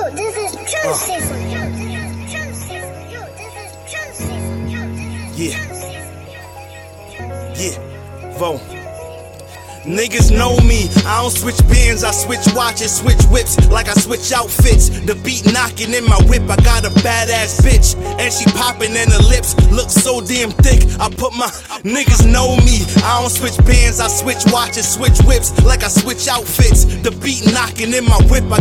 Yo, this is True Season. Yo, this is True Season. Yo, this is True Season. Yo, this is True Season. Yeah, Vo. Niggas know me, I don't switch bands, I switch watches, switch whips, like I switch outfits. The beat knocking in my whip, I got a badass bitch, and she popping and her lips look so damn thick. I put my niggas know me, I don't switch bands, I switch watches, switch whips, like I switch outfits. The beat knocking in my whip, I